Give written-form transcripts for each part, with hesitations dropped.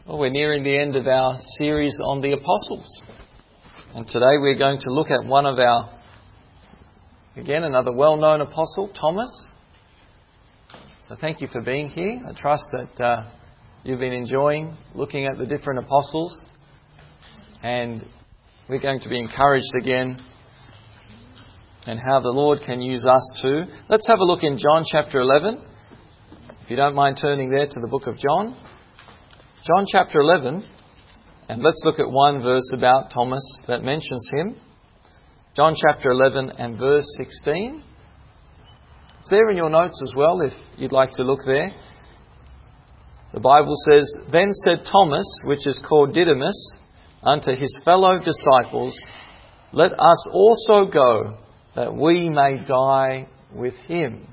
Well, we're nearing the end of our series on the Apostles. And today we're going to look at one of another well-known apostle, Thomas. So thank you for being here. I trust that you've been enjoying looking at the different apostles. And we're going to be encouraged again in how the Lord can use us too. Let's have a look in John chapter 11. If you don't mind turning there to the book of John. John chapter 11, and let's look at one verse about Thomas that mentions him. John chapter 11 and verse 16. It's there in your notes as well if you'd like to look there. The Bible says, "Then said Thomas, which is called Didymus, unto his fellow disciples, Let us also go, that we may die with him."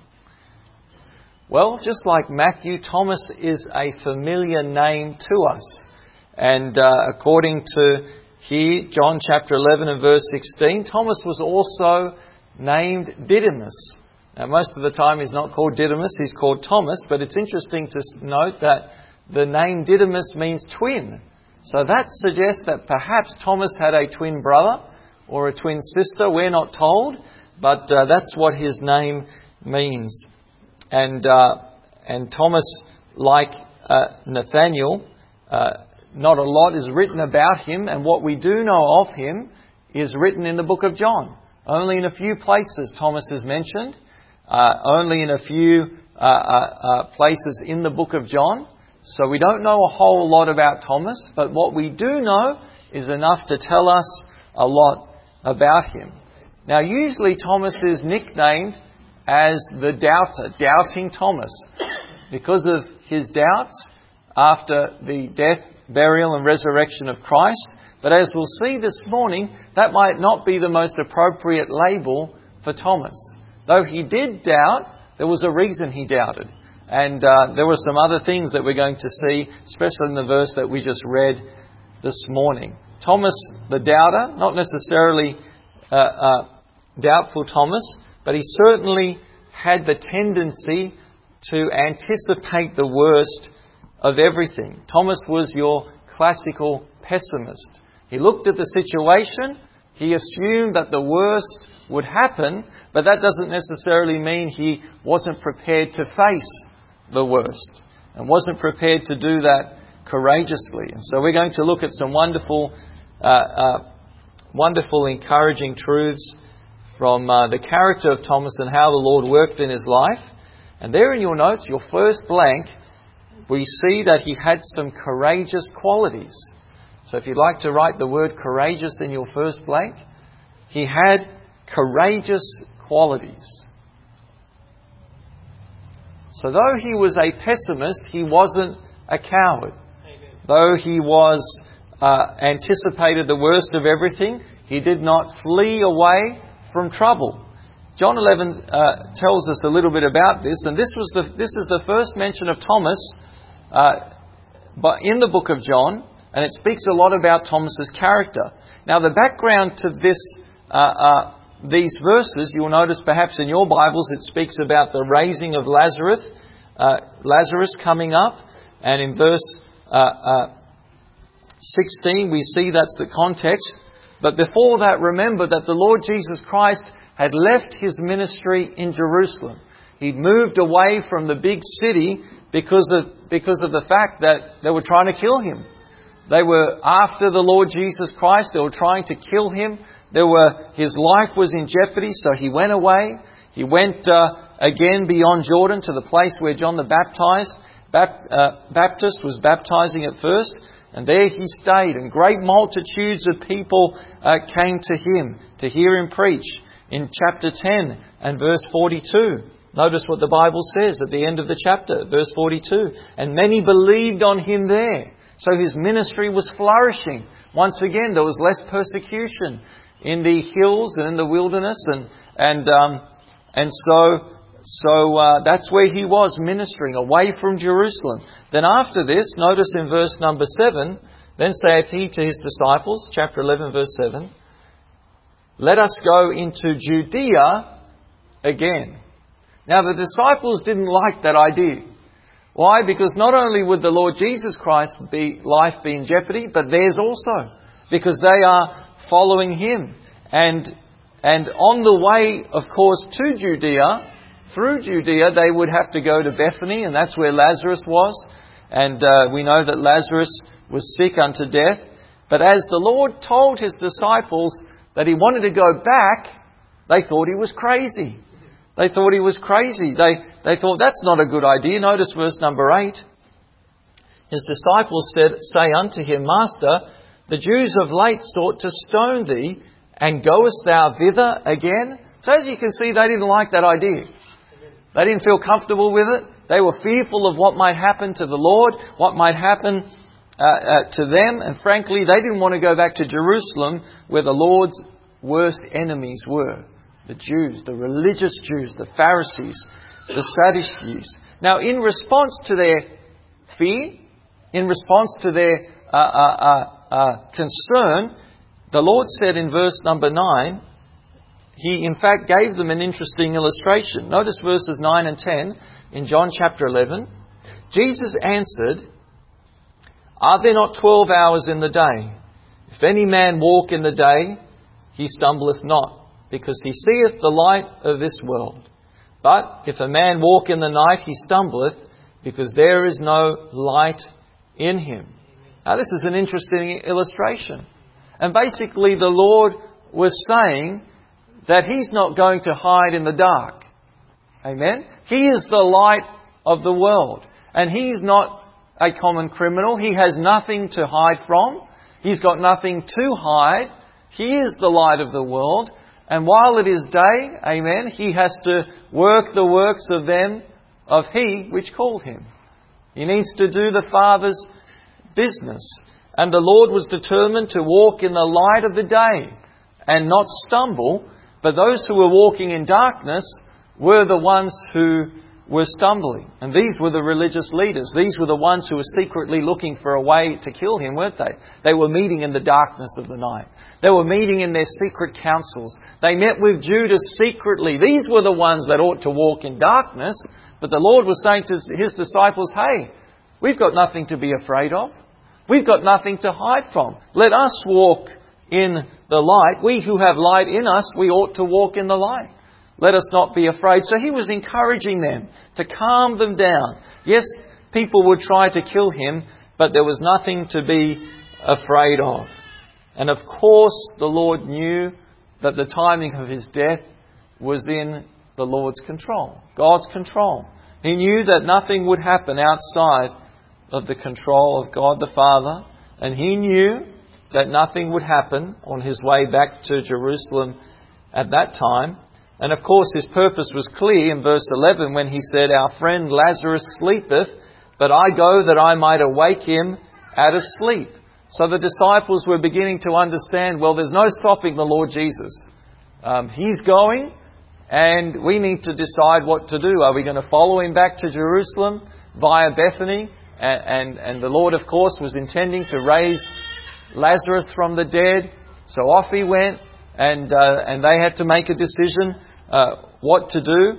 Well, just like Matthew, Thomas is a familiar name to us. And according to here, John chapter 11 and verse 16, Thomas was also named Didymus. Now, most of the time he's not called Didymus, he's called Thomas. But it's interesting to note that the name Didymus means twin. So that suggests that perhaps Thomas had a twin brother or a twin sister. We're not told, but that's what his name means. And Thomas, like Nathaniel, not a lot is written about him, and what we do know of him is written in the book of John. Only in a few places Thomas is mentioned, only in a few places in the book of John. So we don't know a whole lot about Thomas, but what we do know is enough to tell us a lot about him. Now, usually Thomas is nicknamed as the doubter, doubting Thomas, because of his doubts after the death, burial and resurrection of Christ. But as we'll see this morning, that might not be the most appropriate label for Thomas. Though he did doubt, there was a reason he doubted. And there were some other things that we're going to see, especially in the verse that we just read this morning. Thomas the doubter, not necessarily doubtful Thomas, but he certainly had the tendency to anticipate the worst of everything. Thomas was your classical pessimist. He looked at the situation, he assumed that the worst would happen, but that doesn't necessarily mean he wasn't prepared to face the worst and wasn't prepared to do that courageously. And so we're going to look at some wonderful, encouraging truths from the character of Thomas and how the Lord worked in his life. And there in your notes, your first blank, we see that he had some courageous qualities. So if you'd like to write the word courageous in your first blank, he had courageous qualities. So though he was a pessimist, he wasn't a coward. Amen. Though he was anticipated the worst of everything, he did not flee away from trouble. John 11 tells us a little bit about this, and this is the first mention of Thomas, but in the book of John, and it speaks a lot about Thomas's character. Now, the background to these verses, you'll notice perhaps in your Bibles, it speaks about the raising of Lazarus coming up, and in verse 16 we see that's the context. But before that, remember that the Lord Jesus Christ had left his ministry in Jerusalem. He'd moved away from the big city because of the fact that they were trying to kill him. They were after the Lord Jesus Christ. They were trying to kill him. His life was in jeopardy, so he went away. He went again beyond Jordan to the place where John the Baptist was baptizing at first. And there he stayed, and great multitudes of people came to him to hear him preach. In chapter 10 and verse 42, notice what the Bible says at the end of the chapter, verse 42. "And many believed on him there." So his ministry was flourishing. Once again, there was less persecution in the hills and in the wilderness, and so that's where he was ministering, away from Jerusalem. Then after this, notice in verse number 7, "Then saith he to his disciples," chapter 11, verse 7, "Let us go into Judea again." Now the disciples didn't like that idea. Why? Because not only would the Lord Jesus Christ's life be in jeopardy, but theirs also. Because they are following Him. And on the way, of course, to Judea, through Judea, they would have to go to Bethany, and that's where Lazarus was. And we know that Lazarus was sick unto death. But as the Lord told His disciples that He wanted to go back, they thought He was crazy. They thought He was crazy. They thought, that's not a good idea. Notice verse number 8. His disciples say unto Him, Master, the Jews of late sought to stone Thee, and goest Thou thither again? So as you can see, they didn't like that idea. They didn't feel comfortable with it. They were fearful of what might happen to the Lord, what might happen to them. And frankly, they didn't want to go back to Jerusalem where the Lord's worst enemies were. The Jews, the religious Jews, the Pharisees, the Sadducees. Now, in response to their fear, in response to their concern, the Lord said in verse number 9, He in fact gave them an interesting illustration. Notice verses 9 and 10 in John chapter 11. Jesus answered, Are there not 12 hours in the day? If any man walk in the day, he stumbleth not, because he seeth the light of this world. But if a man walk in the night, he stumbleth, because there is no light in him. Now this is an interesting illustration. And basically the Lord was saying that He's not going to hide in the dark. Amen? He is the light of the world. And He's not a common criminal. He has nothing to hide from. He's got nothing to hide. He is the light of the world. And while it is day, amen, He has to work the works of them of He which called Him. He needs to do the Father's business. And the Lord was determined to walk in the light of the day and not stumble. But those who were walking in darkness were the ones who were stumbling. And these were the religious leaders. These were the ones who were secretly looking for a way to kill Him, weren't they? They were meeting in the darkness of the night. They were meeting in their secret councils. They met with Judas secretly. These were the ones that ought to walk in darkness. But the Lord was saying to His disciples, hey, we've got nothing to be afraid of. We've got nothing to hide from. Let us walk in the light. We who have light in us, we ought to walk in the light. Let us not be afraid. So He was encouraging them to calm them down. Yes, people would try to kill Him, but there was nothing to be afraid of. And of course, the Lord knew that the timing of His death was in the Lord's control, God's control. He knew that nothing would happen outside of the control of God the Father. And He knew that nothing would happen on His way back to Jerusalem at that time. And of course His purpose was clear in verse 11 when He said, Our friend Lazarus sleepeth, but I go that I might awake him out of sleep. So the disciples were beginning to understand, well, there's no stopping the Lord Jesus. He's going, and we need to decide what to do. Are we going to follow Him back to Jerusalem via Bethany? And the Lord, of course, was intending to raise Lazarus from the dead. So off He went, and they had to make a decision what to do.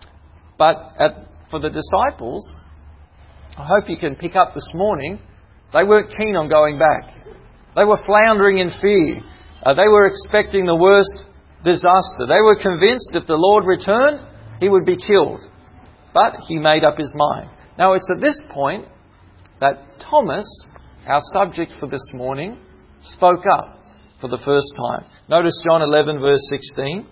But for the disciples, I hope you can pick up this morning, they weren't keen on going back. They were floundering in fear. They were expecting the worst disaster. They were convinced if the Lord returned, He would be killed. But He made up His mind. Now it's at this point that Thomas, our subject for this morning, spoke up for the first time. Notice John 11 verse 16.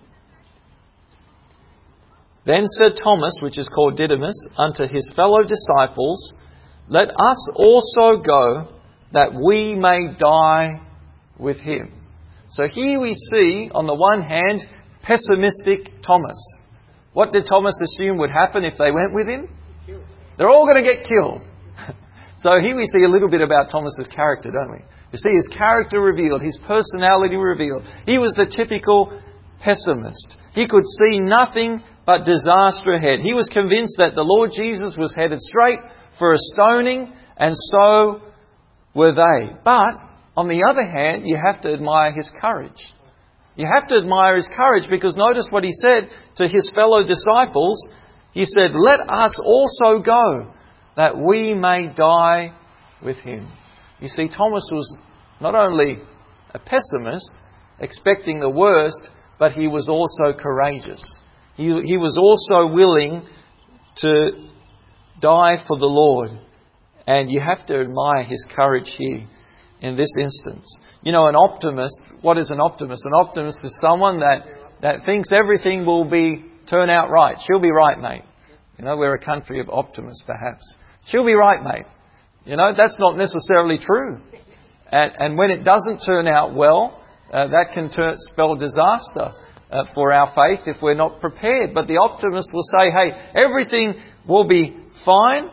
Then said Thomas, which is called Didymus, unto his fellow disciples, Let us also go, that we may die with Him. So here we see, on the one hand, pessimistic Thomas. What did Thomas assume would happen if they went with Him? They're all going to get killed. So here we see a little bit about Thomas's character, don't we? You see his character revealed, his personality revealed. He was the typical pessimist. He could see nothing but disaster ahead. He was convinced that the Lord Jesus was headed straight for a stoning, and so were they. But, on the other hand, you have to admire His courage. You have to admire His courage, because notice what He said to His fellow disciples. He said, Let us also go. that we may die with him. You see, Thomas was not only a pessimist, expecting the worst, but he was also courageous. He was also willing to die for the Lord. And you have to admire his courage here in this instance. You know, an optimist, what is an optimist? An optimist is someone that thinks everything will turn out right. She'll be right, mate. You know, we're a country of optimists, perhaps. She'll be right, mate. You know, that's not necessarily true. And when it doesn't turn out well, that can spell disaster for our faith if we're not prepared. But the optimist will say, hey, everything will be fine.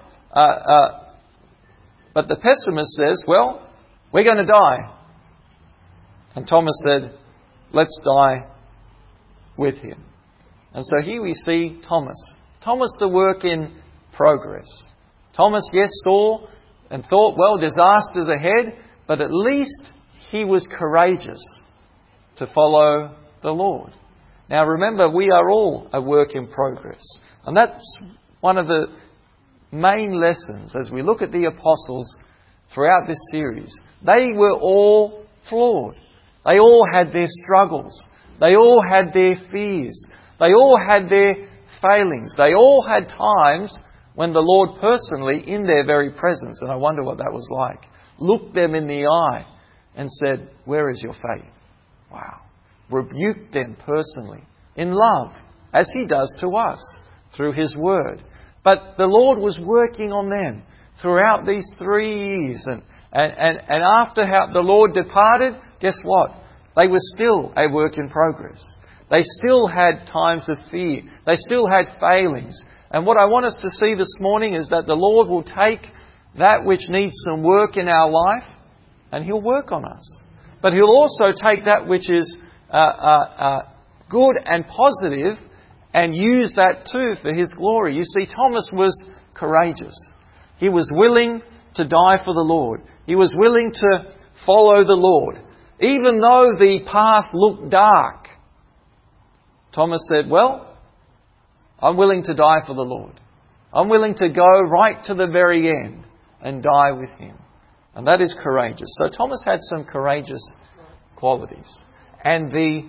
But the pessimist says, well, we're going to die. And Thomas said, let's die with him. And so here we see Thomas. Thomas, the work in progress. Thomas, yes, saw and thought, well, disaster's ahead, but at least he was courageous to follow the Lord. Now remember, we are all a work in progress. And that's one of the main lessons as we look at the apostles throughout this series. They were all flawed. They all had their struggles. They all had their fears. They all had their failings. They all had times when the Lord personally, in their very presence, and I wonder what that was like, looked them in the eye and said, where is your faith? Wow. Rebuked them personally in love, as he does to us through his word. But the Lord was working on them throughout these 3 years. And after the Lord departed, guess what? They were still a work in progress. They still had times of fear. They still had failings. And what I want us to see this morning is that the Lord will take that which needs some work in our life and He'll work on us. But He'll also take that which is good and positive and use that too for His glory. You see, Thomas was courageous. He was willing to die for the Lord. He was willing to follow the Lord. Even though the path looked dark, Thomas said, well, I'm willing to die for the Lord. I'm willing to go right to the very end and die with Him. And that is courageous. So Thomas had some courageous qualities. And the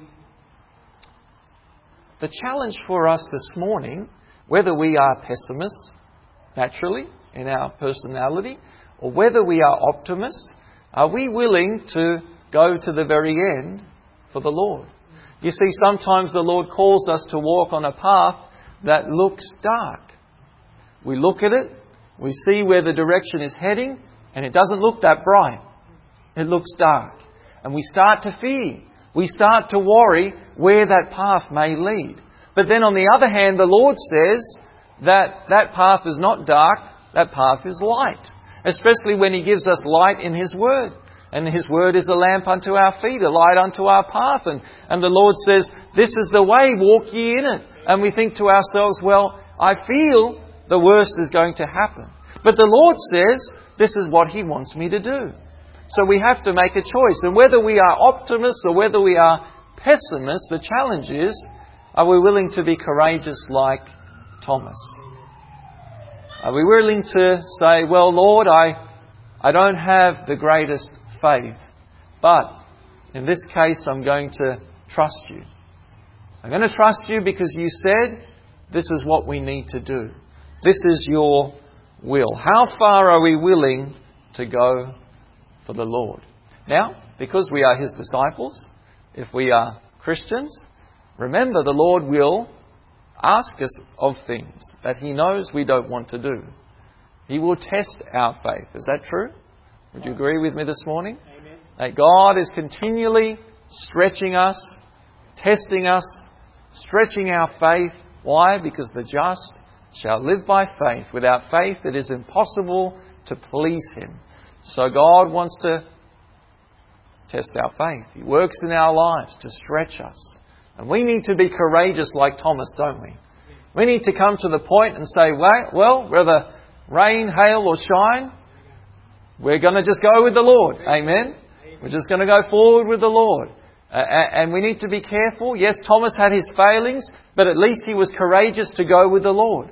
challenge for us this morning, whether we are pessimists, naturally, in our personality, or whether we are optimists, are we willing to go to the very end for the Lord? You see, sometimes the Lord calls us to walk on a path that looks dark. We look at it, we see where the direction is heading, and it doesn't look that bright. It looks dark. And we start to fear. We start to worry where that path may lead. But then on the other hand, the Lord says that that path is not dark, that path is light. Especially when He gives us light in His Word. And His Word is a lamp unto our feet, a light unto our path. And the Lord says, this is the way, walk ye in it. And we think to ourselves, well, I feel the worst is going to happen. But the Lord says, this is what He wants me to do. So we have to make a choice. And whether we are optimists or whether we are pessimists, the challenge is, are we willing to be courageous like Thomas? Are we willing to say, well, Lord, I don't have the greatest faith, but in this case, I'm going to trust You. I'm going to trust You because You said this is what we need to do. This is Your will. How far are we willing to go for the Lord? Now, because we are His disciples, if we are Christians, remember the Lord will ask us of things that He knows we don't want to do. He will test our faith. Is that true? Would you agree with me this morning? Amen. That God is continually stretching us, testing us, stretching our faith. Why? Because the just shall live by faith. Without faith it is impossible to please Him. So God wants to test our faith. He works in our lives to stretch us. And we need to be courageous like Thomas, don't we? We need to come to the point and say, well, whether rain, hail or shine, we're going to just go with the Lord. Amen? We're just going to go forward with the Lord. And we need to be careful. Yes, Thomas had his failings, but at least he was courageous to go with the Lord.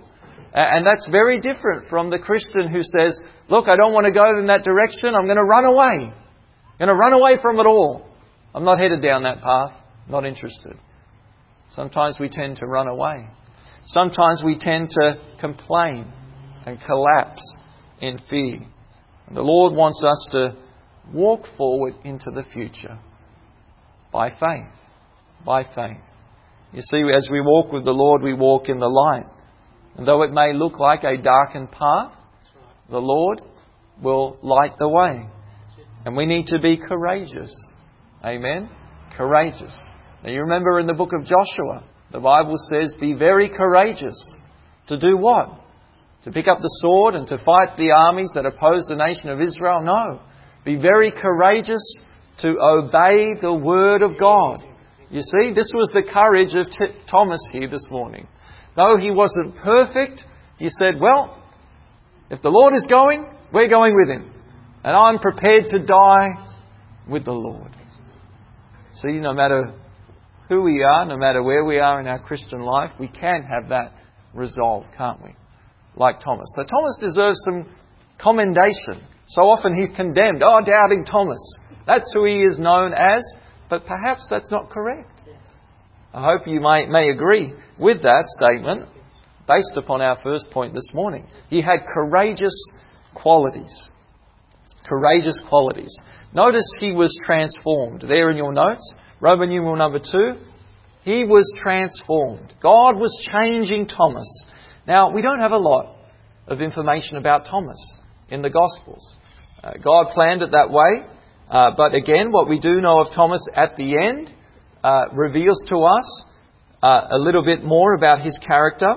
And that's very different from the Christian who says, look, I don't want to go in that direction. I'm going to run away. I'm going to run away from it all. I'm not headed down that path. Not interested. Sometimes we tend to run away. Sometimes we tend to complain and collapse in fear. And the Lord wants us to walk forward into the future by faith. By faith. You see, as we walk with the Lord, we walk in the light. And though it may look like a darkened path, the Lord will light the way. And we need to be courageous. Amen? Courageous. Now you remember in the book of Joshua, the Bible says, be very courageous. To do what? To pick up the sword and to fight the armies that oppose the nation of Israel? No. Be very courageous to obey the Word of God. You see, this was the courage of Thomas here this morning. Though he wasn't perfect, he said, well, if the Lord is going, we're going with Him. And I'm prepared to die with the Lord. See, no matter who we are, no matter where we are in our Christian life, we can have that resolve, can't we? Like Thomas. So Thomas deserves some commendation. So often he's condemned. Oh, doubting Thomas. That's who he is known as. But perhaps that's not correct. I hope you may agree with that statement based upon our first point this morning. He had courageous qualities. Courageous qualities. Notice he was transformed. There in your notes, Roman numeral number 2. He was transformed. God was changing Thomas. Now, we don't have a lot of information about Thomas in the Gospels. God planned it that way. But again, what we do know of Thomas at the end reveals to us a little bit more about his character.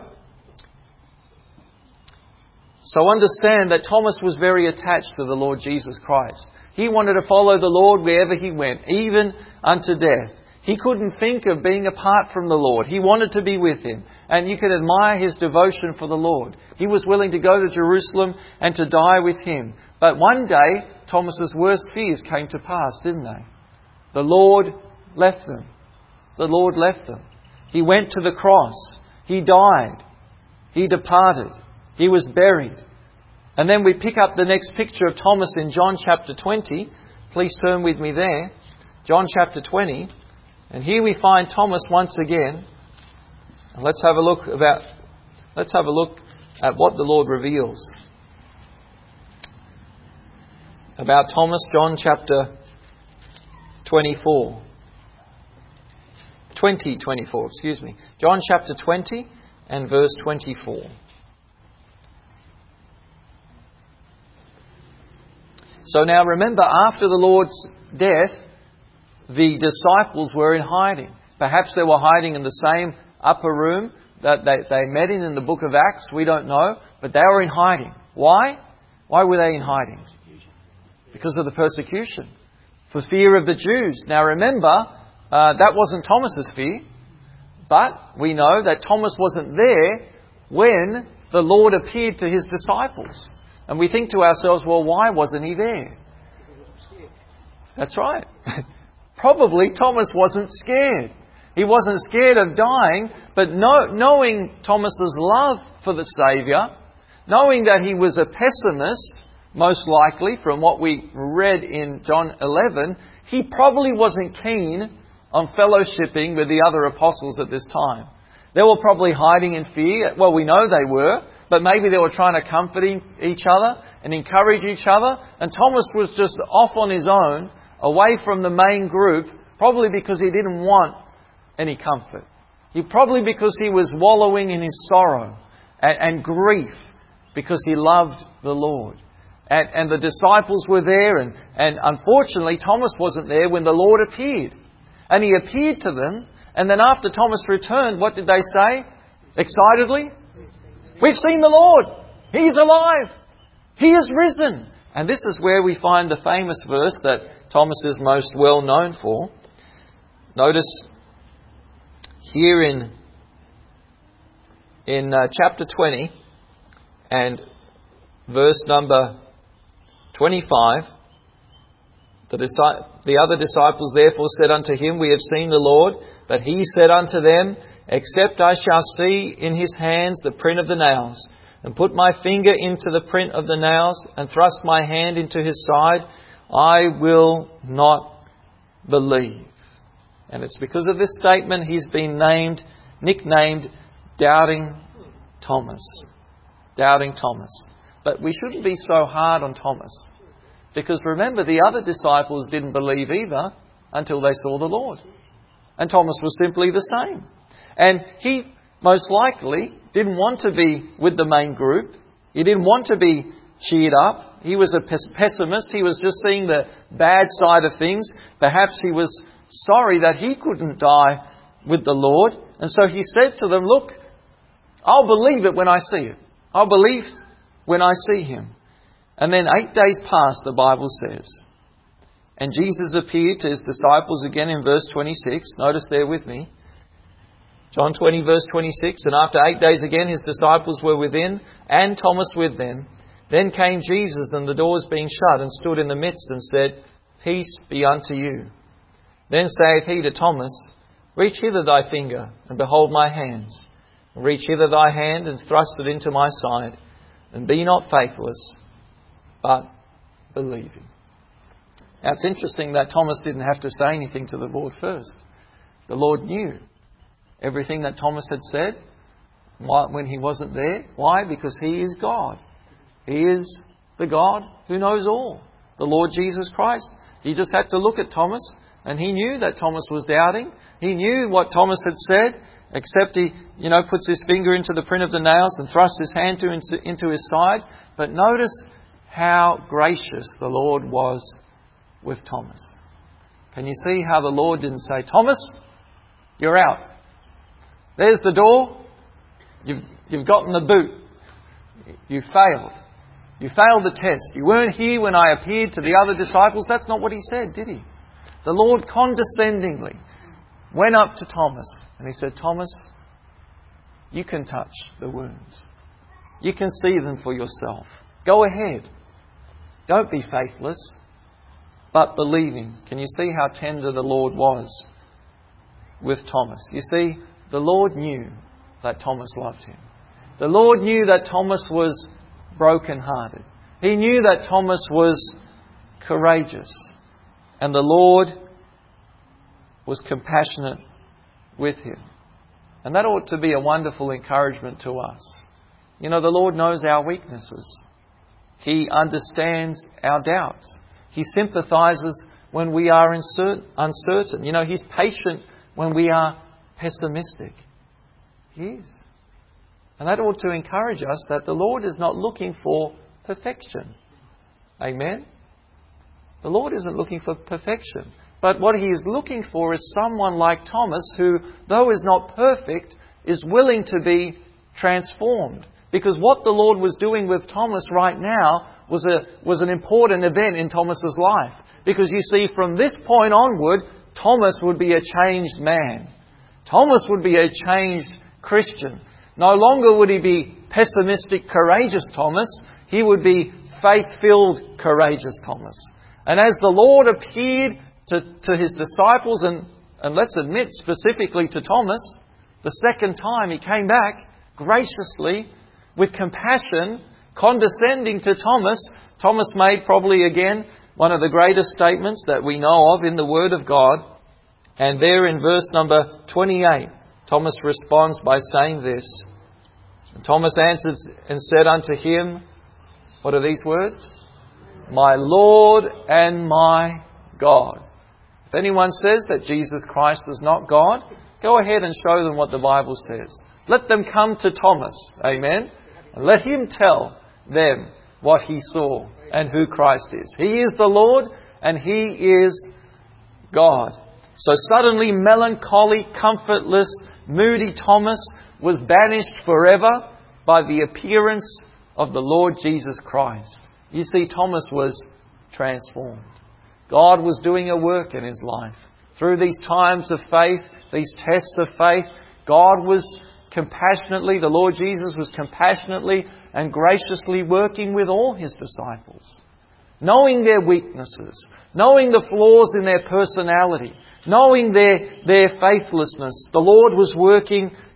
So understand that Thomas was very attached to the Lord Jesus Christ. He wanted to follow the Lord wherever he went, even unto death. He couldn't think of being apart from the Lord. He wanted to be with Him. And you can admire his devotion for the Lord. He was willing to go to Jerusalem and to die with Him. But one day, Thomas's worst fears came to pass, didn't they? The Lord left them. The Lord left them. He went to the cross. He died. He departed. He was buried. And then we pick up the next picture of Thomas in John chapter 20. Please turn with me there. John chapter 20. And here we find Thomas once again. And let's have a look at what the Lord reveals about Thomas. John chapter 24. 24, excuse me. John chapter 20 and verse 24. So now remember, after the Lord's death, the disciples were in hiding. Perhaps they were hiding in the same upper room that they met in the book of Acts. We don't know. But they were in hiding. Why? Why were they in hiding? Because of the persecution. For fear of the Jews. Now remember, that wasn't Thomas's fear. But we know that Thomas wasn't there when the Lord appeared to His disciples. And we think to ourselves, well, why wasn't He there? That's right. Probably Thomas wasn't scared. He wasn't scared of dying, but knowing Thomas's love for the Saviour, knowing that he was a pessimist, most likely, from what we read in John 11, he probably wasn't keen on fellowshipping with the other apostles at this time. They were probably hiding in fear. Well, we know they were, but maybe they were trying to comfort each other and encourage each other. And Thomas was just off on his own, away from the main group, probably because he didn't want any comfort. Probably because he was wallowing in his sorrow and grief because he loved the Lord. And the disciples were there, and unfortunately Thomas wasn't there when the Lord appeared. And He appeared to them, and then after Thomas returned, what did they say? Excitedly? We've seen the Lord! He's alive! He is risen! And this is where we find the famous verse that Thomas is most well known for. Notice here in chapter 20 and verse number 25, the other disciples therefore said unto Him, We have seen the Lord. But He said unto them, Except I shall see in His hands the print of the nails, and put my finger into the print of the nails, and thrust my hand into his side, I will not believe. And it's because of this statement he's been nicknamed Doubting Thomas. Doubting Thomas. But we shouldn't be so hard on Thomas. Because remember, the other disciples didn't believe either until they saw the Lord. And Thomas was simply the same. And he most likely didn't want to be with the main group. He didn't want to be cheered up. He was a pessimist. He was just seeing the bad side of things. Perhaps he was sorry that he couldn't die with the Lord. And so he said to them, look, I'll believe it when I see it. I'll believe when I see him. And then 8 days passed, the Bible says. And Jesus appeared to his disciples again in verse 26. Notice there with me. John 20 verse 26. And after 8 days again his disciples were within, and Thomas with them. Then came Jesus, and the doors being shut, and stood in the midst, and said, Peace be unto you. Then saith he to Thomas, Reach hither thy finger, and behold my hands. And reach hither thy hand, and thrust it into my side. And be not faithless, but believing. Now it's interesting that Thomas didn't have to say anything to the Lord first. The Lord knew everything that Thomas had said when he wasn't there. Why? Because he is God. He is the God who knows all. The Lord Jesus Christ. He just had to look at Thomas, and he knew that Thomas was doubting. He knew what Thomas had said, except he, puts his finger into the print of the nails and thrusts his hand into his side. But notice how gracious the Lord was with Thomas. Can you see how the Lord didn't say, Thomas, you're out. There's the door. You've gotten the boot. You failed. You failed the test. You weren't here when I appeared to the other disciples. That's not what he said, did he? The Lord condescendingly went up to Thomas and he said, Thomas, you can touch the wounds. You can see them for yourself. Go ahead. Don't be faithless, but believing. Can you see how tender the Lord was with Thomas? You see, the Lord knew that Thomas loved him. The Lord knew that Thomas was broken-hearted. He knew that Thomas was courageous. And the Lord was compassionate with him. And that ought to be a wonderful encouragement to us. The Lord knows our weaknesses. He understands our doubts. He sympathizes when we are uncertain. He's patient when we are pessimistic. He is. And that ought to encourage us that the Lord is not looking for perfection. Amen? The Lord isn't looking for perfection. But what He is looking for is someone like Thomas who, though is not perfect, is willing to be transformed. Because what the Lord was doing with Thomas right now was an important event in Thomas's life. Because you see, from this point onward, Thomas would be a changed man. Thomas would be a changed Christian. No longer would he be pessimistic, courageous Thomas. He would be faith-filled, courageous Thomas. And as the Lord appeared to His disciples, and let's admit specifically to Thomas, the second time He came back graciously, with compassion, condescending to Thomas, Thomas made probably again one of the greatest statements that we know of in the Word of God. And there in verse number 28, Thomas responds by saying this. And Thomas answered and said unto Him, what are these words? My Lord and my God. If anyone says that Jesus Christ is not God, go ahead and show them what the Bible says. Let them come to Thomas. Amen. And let him tell them what he saw and who Christ is. He is the Lord and He is God. So suddenly melancholy, comfortless, moody Thomas was banished forever by the appearance of the Lord Jesus Christ. You see, Thomas was transformed. God was doing a work in his life. Through these times of faith, these tests of faith, God was compassionately, the Lord Jesus was compassionately and graciously working with all His disciples. Knowing their weaknesses, knowing the flaws in their personality, knowing their faithlessness, the Lord was working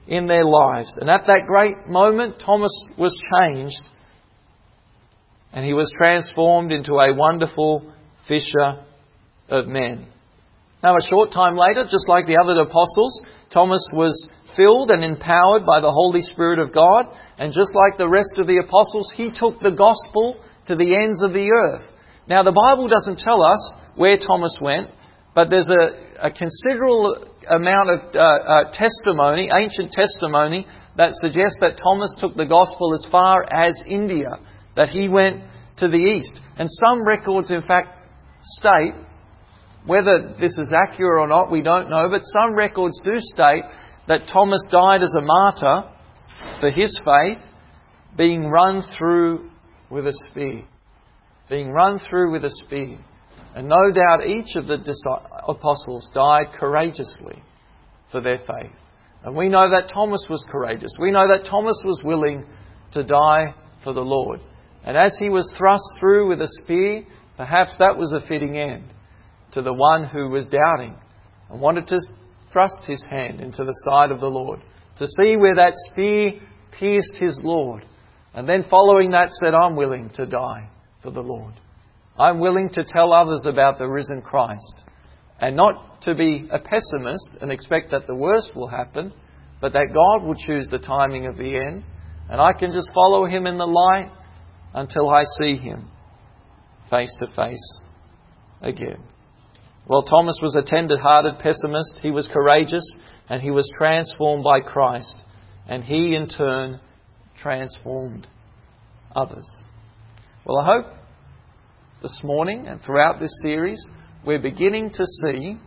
in their lives. And at that great moment, Thomas was changed, and he was transformed into a wonderful fisher of men. Now, a short time later, just like the other apostles, Thomas was filled and empowered by the Holy Spirit of God. And just like the rest of the apostles, he took the gospel to the ends of the earth. Now, the Bible doesn't tell us where Thomas went, but there's a considerable amount of testimony, ancient testimony, that suggests that Thomas took the gospel as far as India, that he went to the east. And some records, in fact, state, whether this is accurate or not, we don't know, but some records do state that Thomas died as a martyr for his faith, being run through with a spear. Being run through with a spear. And no doubt each of the apostles died courageously for their faith. And we know that Thomas was courageous. We know that Thomas was willing to die for the Lord. And as he was thrust through with a spear, perhaps that was a fitting end to the one who was doubting and wanted to thrust his hand into the side of the Lord, to see where that spear pierced his Lord. And then following that said, I'm willing to die for the Lord. I'm willing to tell others about the risen Christ. And not to be a pessimist and expect that the worst will happen, but that God will choose the timing of the end. And I can just follow Him in the light until I see Him face to face again. Well, Thomas was a tender-hearted pessimist. He was courageous and he was transformed by Christ. And he, in turn, transformed others. Well, I hope this morning and throughout this series, we're beginning to see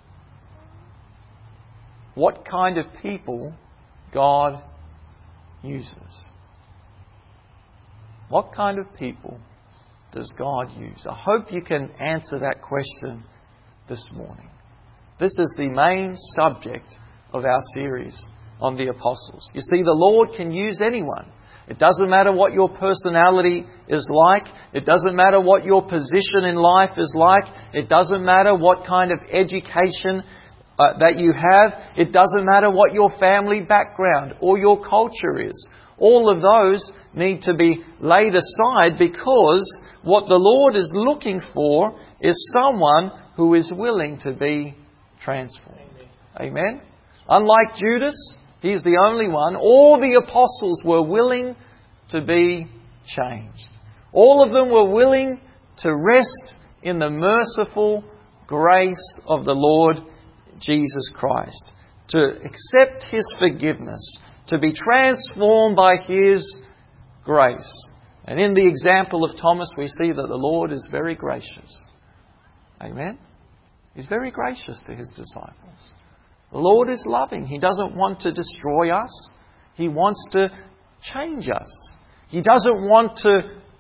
what kind of people God uses. What kind of people does God use? I hope you can answer that question this morning. This is the main subject of our series on the apostles. You see, the Lord can use anyone. It doesn't matter what your personality is like. It doesn't matter what your position in life is like. It doesn't matter what kind of education that you have. It doesn't matter what your family background or your culture is. All of those need to be laid aside, because what the Lord is looking for is someone who is willing to be transformed. Amen? Unlike Judas, he's the only one. All the apostles were willing to be changed. All of them were willing to rest in the merciful grace of the Lord Jesus Christ, to accept His forgiveness, to be transformed by His grace. And in the example of Thomas, we see that the Lord is very gracious. Amen? He's very gracious to His disciples. The Lord is loving. He doesn't want to destroy us. He wants to change us. He doesn't want to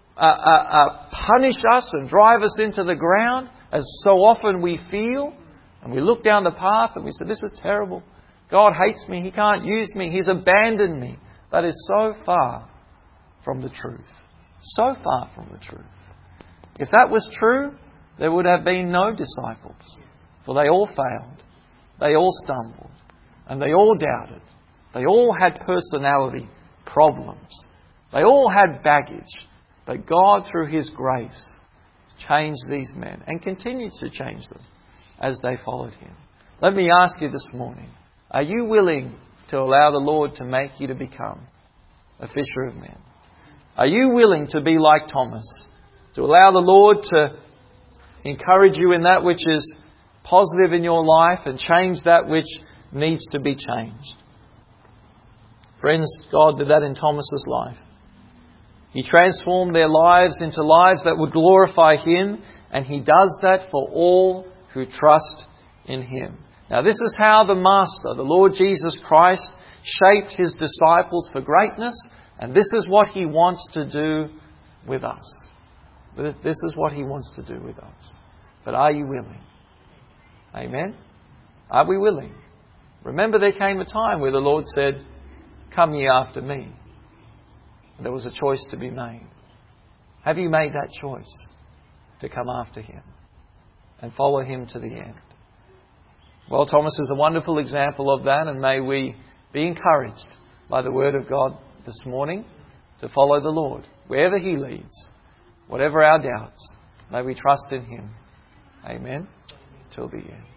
punish us and drive us into the ground, as so often we feel. And we look down the path and we say, this is terrible. God hates me. He can't use me. He's abandoned me. That is so far from the truth. So far from the truth. If that was true, there would have been no disciples. For they all failed. They all stumbled. And they all doubted. They all had personality problems. They all had baggage. But God, through His grace, changed these men and continued to change them as they followed Him. Let me ask you this morning, are you willing to allow the Lord to make you to become a fisher of men? Are you willing to be like Thomas? To allow the Lord to encourage you in that which is positive in your life and change that which needs to be changed? Friends, God did that in Thomas's life. He transformed their lives into lives that would glorify Him, and He does that for all who trust in Him. Now, this is how the Master, the Lord Jesus Christ, shaped His disciples for greatness, and this is what He wants to do with us. This is what He wants to do with us. But are you willing? Amen? Are we willing? Remember, there came a time where the Lord said, "Come ye after me." There was a choice to be made. Have you made that choice to come after Him and follow Him to the end? Well, Thomas is a wonderful example of that, and may we be encouraged by the Word of God this morning to follow the Lord. Wherever He leads, whatever our doubts, may we trust in Him. Amen. Till the end.